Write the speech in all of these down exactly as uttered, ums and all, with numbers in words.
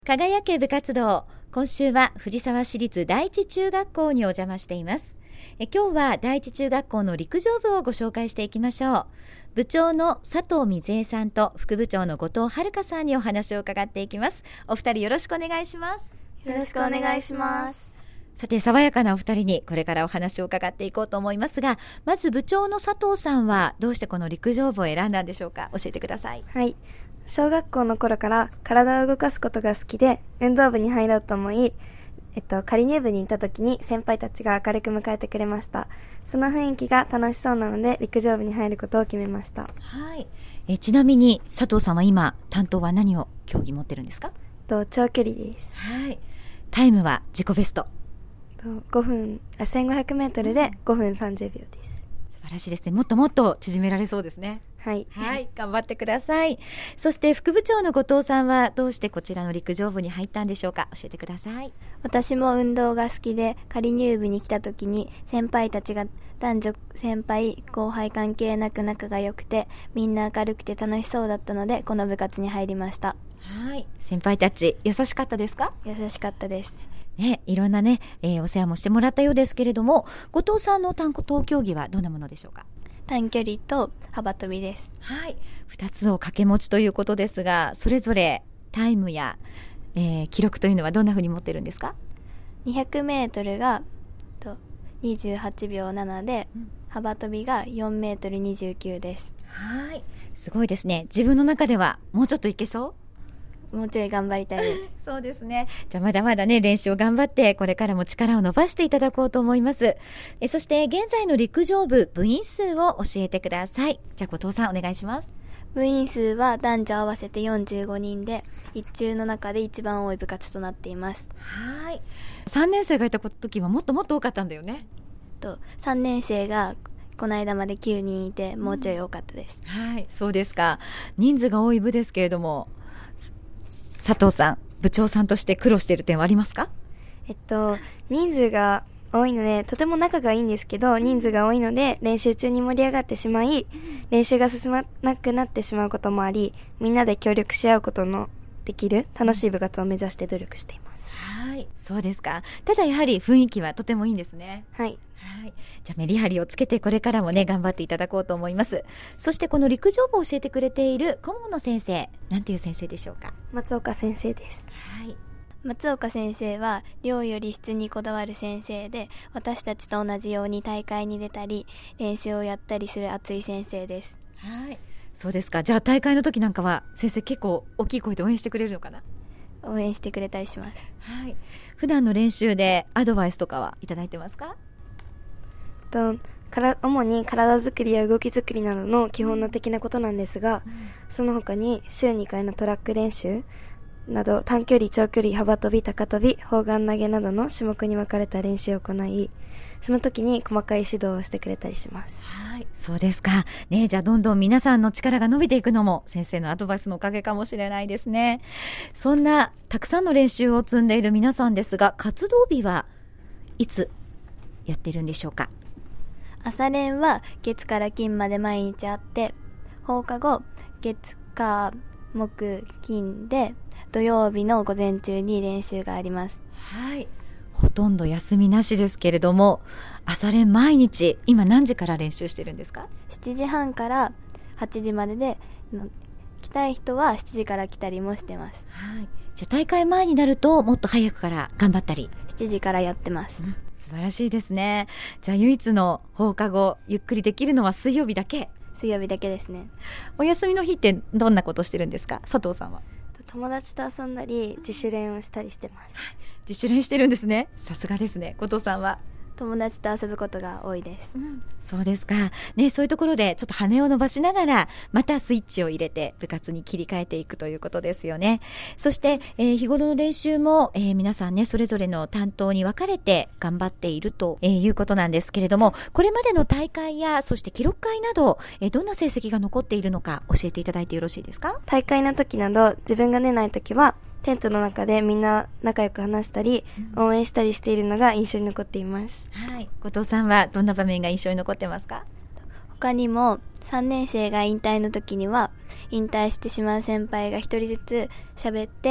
輝け部活動、今週は藤沢市立第一中学校にお邪魔しています。え今日は第一中学校の陸上部をご紹介していきましょう。部長の佐藤瑞恵さんと副部長の後藤遥さんにお話を伺っていきます。お二人よろしくお願いします。 よろしくお願いします。 さて、爽やかなお二人にこれからお話を伺っていこうと思いますが、まず部長の佐藤さんはどうしてこの陸上部を選んだんでしょうか。教えてください。 はい、小学校の頃から体を動かすことが好きで運動部に入ろうと思い、えっと、仮入部に行った時に先輩たちが明るく迎えてくれました。その雰囲気が楽しそうなので陸上部に入ることを決めました。 はい、えちなみに佐藤さんは今担当は何を競技持ってるんですか？ と長距離です。 はい、タイムは自己ベストとごふんあせんごひゃくメートルでごふんさんじゅうびょうです。 素晴らしいですね。もっともっと縮められそうですね。 はい、 はい、頑張ってください。そして副部長の後藤さんはどうしてこちらの陸上部に入ったんでしょうか。教えてください。 私も運動が好きで仮入部に来た時に先輩たちが男女先輩後輩関係なく仲が良くてみんな明るくて楽しそうだったのでこの部活に入りました。 はい、先輩たち優しかったですか？ 優しかったですね、いろんなね、えー、お世話もしてもらったようですけれども、後藤さんの短距競技はどんなものでしょうか？ 短距離と幅跳びです。 はい、ふたつを掛け持ちということですが、それぞれタイムや、えー、記録というのはどんなふうに持ってるんですか？ にひゃくメートルがとにじゅうはちびょうななで、うん、幅跳びがよんメートルにじゅうきゅうです。 はい、すごいですね。自分の中ではもうちょっといけそう？ もうちょい頑張りたいですそうですね。じゃあまだまだね、練習を頑張ってこれからも力を伸ばしていただこうと思います。えそして現在の陸上部部員数を教えてください。じゃあ後藤さんお願いします。 部員数は男女合わせてよんじゅうごにんで一中の中で一番多い部活となっています。 はい、さんねん生がいた時はもっともっと多かったんだよね。 とさんねん生がこの間まできゅうにんいてもうちょい多かったです、 うん、はい、そうですか。人数が多い部ですけれども、佐藤さん、部長さんとして苦労している点はありますか？ えっと人数が多いのでとても仲がいいんですけど、人数が多いので練習中に盛り上がってしまい練習が進まなくなってしまうこともあり、みんなで協力し合うことのできる楽しい部活を目指して努力しています。 はい、そうですか。ただやはり雰囲気はとてもいいんですね。 はい、 はい、じゃあメリハリをつけてこれからもね頑張っていただこうと思います。そしてこの陸上部を教えてくれている顧問の先生、なんていう先生でしょうか？ 松岡先生です。 はい、 松岡先生は量より質にこだわる先生で、私たちと同じように大会に出たり練習をやったりする熱い先生です。 はい、そうですか。じゃあ大会の時なんかは先生結構大きい声で応援してくれるのかな？ 応援してくれたりします。 はい、普段の練習でアドバイスとかはいただいてますか？ とから主に体作りや動き作りなどの基本の的なことなんですが、うん、その他に週にかいのトラック練習など短距離、長距離、幅跳び、高跳び、砲丸投げなどの種目に分かれた練習を行い、その時に細かい指導をしてくれたりします。 はい、そうですか、ね、じゃあどんどん皆さんの力が伸びていくのも先生のアドバイスのおかげかもしれないですね。そんなたくさんの練習を積んでいる皆さんですが、活動日はいつやってるんでしょうか？ 朝練は月から金まで毎日あって、放課後月火木金で土曜日の午前中に練習があります。 はい、ほとんど休みなしですけれども、朝練毎日今何時から練習してるんですか？ しちじはんからはちじまでで、来たい人はしちじから来たりもしてます。 はい、じゃあ大会前になるともっと早くから頑張ったり？ しちじからやってます、うん、 素晴らしいですね。じゃあ唯一の放課後ゆっくりできるのは水曜日だけ？ 水曜日だけですね。 お休みの日ってどんなことしてるんですか、佐藤さんは？ 友達と遊んだり自主練をしたりしてます。 自主練してるんですね。さすがですね。後藤さんは？ 友達と遊ぶことが多いです、 うん、そうですか、ね、そういうところでちょっと羽を伸ばしながらまたスイッチを入れて部活に切り替えていくということですよね。そして、えー、日頃の練習も、えー、皆さんねそれぞれの担当に分かれて頑張っているということなんですけれども、これまでの大会やそして記録会など、えー、どんな成績が残っているのか教えていただいてよろしいですか？ 大会の時など自分が出ない時はテントの中でみんな仲良く話したり、うん、応援したりしているのが印象に残っています。 はい、後藤さんはどんな場面が印象に残ってますか？ 他にもさんねん生が引退の時には引退してしまう先輩が一人ずつ喋って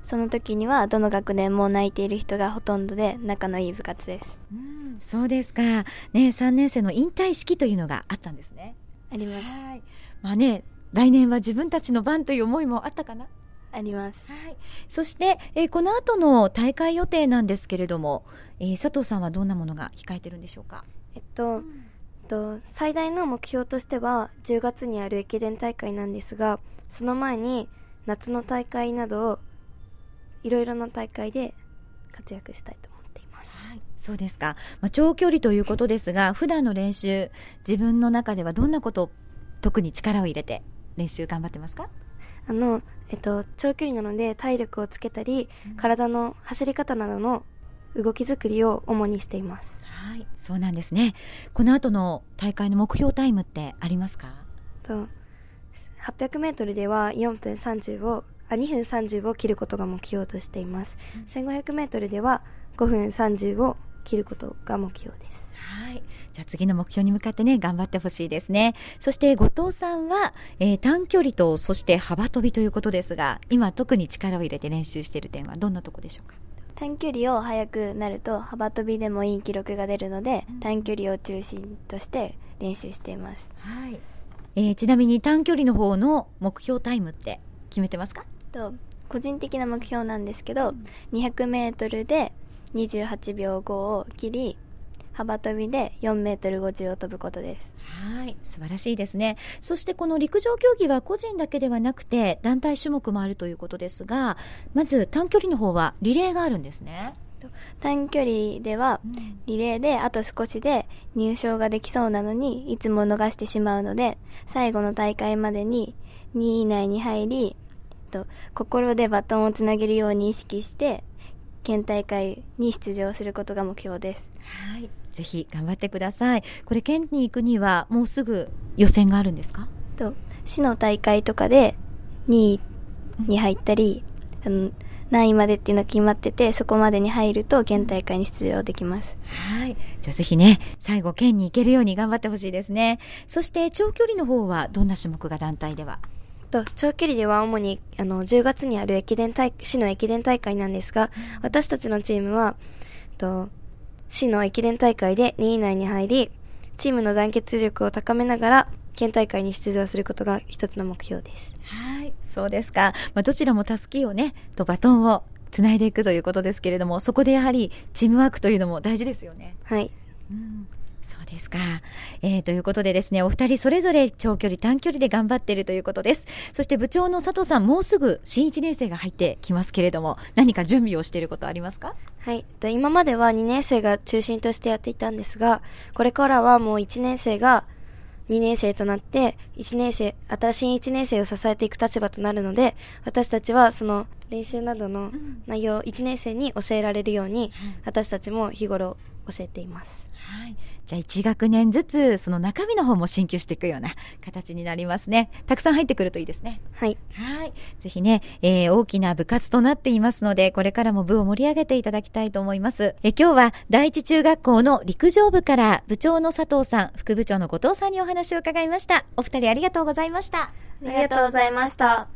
その時にはどの学年も泣いている人がほとんどで仲のいい部活です。 うん、そうですか、ね、さんねん生の引退式というのがあったんですね。 あります。 はい、まあね、来年は自分たちの番という思いもあったかな。 あります。 はい、そして、えー、この後の大会予定なんですけれども、えー、佐藤さんはどんなものが控えてるんでしょうか。 えっと、うん、と最大の目標としてはじゅうがつにある駅伝大会なんですが、その前に夏の大会などいろいろな大会で活躍したいと思っています。 はい、そうですか、まあ、長距離ということですが、普段の練習、自分の中ではどんなことを特に力を入れて練習頑張ってますか。 あの、えっと、長距離なので体力をつけたり、うん、体の走り方などの動き作りを主にしています。 はい、そうなんですね。この後の大会の目標タイムってありますか。 とはっぴゃくメートルではよんぷんさんじゅうをあにふんさんじゅうを切ることが目標としています。うん、せんごひゃくメートルではごふんさんじゅうを切ることが目標です。 はい、じゃあ次の目標に向かってね、頑張ってほしいですね。そして後藤さんは、えー、短距離とそして幅跳びということですが、今特に力を入れて練習している点はどんなところでしょうか。 短距離を速くなると幅跳びでもいい記録が出るので、うん、短距離を中心として練習しています。 はい、えー、ちなみに短距離の方の目標タイムって決めてますか。 と個人的な目標なんですけど、うん、にひゃくメートルでにじゅうはちびょうごを切り、幅跳びでよんメートルごじゅうを飛ぶことです。 はい、素晴らしいですね。そしてこの陸上競技は個人だけではなくて団体種目もあるということですが、まず短距離の方はリレーがあるんですね。 短距離ではリレーであと少しで入賞ができそうなのにいつも逃してしまうので、最後の大会までににい以内に入り、と心でバトンをつなげるように意識して県大会に出場することが目標です。 はい、ぜひ頑張ってください。これ県に行くにはもうすぐ予選があるんですか。 と市の大会とかでにいに入ったり、うん、あの何位までっていうのが決まってて、そこまでに入ると県大会に出場できます。 はい、じゃあぜひね、最後県に行けるように頑張ってほしいですね。そして長距離の方はどんな種目が団体では。 と長距離では主にあのじゅうがつにある駅伝大市の駅伝大会なんですが、うん、私たちのチームはと市の駅伝大会でにい以内に入り、チームの団結力を高めながら県大会に出場することが一つの目標です。 はい、そうですか。まあ、どちらもたすきをねとバトンをつないでいくということですけれども、そこでやはりチームワークというのも大事ですよね。 はい、 うん、そうですか、えー、ということでですね、お二人それぞれ長距離短距離で頑張っているということです。そして部長の佐藤さん、もうすぐ新いちねん生が入ってきますけれども、何か準備をしていることありますか。 はい、今まではにねん生が中心としてやっていたんですが、これからはもういちねん生がにねん生となっていちねん生、新しいいちねん生を支えていく立場となるので、私たちはその練習などの内容をいちねん生に教えられるように、うん、私たちも日頃教えています。 はい、じゃあいち学年ずつその中身の方も進級していくような形になりますね。たくさん入ってくるといいですね。 はい、 はい、ぜひね、えー、大きな部活となっていますので、これからも部を盛り上げていただきたいと思います。え今日は第一中学校の陸上部から部長の佐藤さん、副部長の後藤さんにお話を伺いました。お二人ありがとうございました。 ありがとうございました。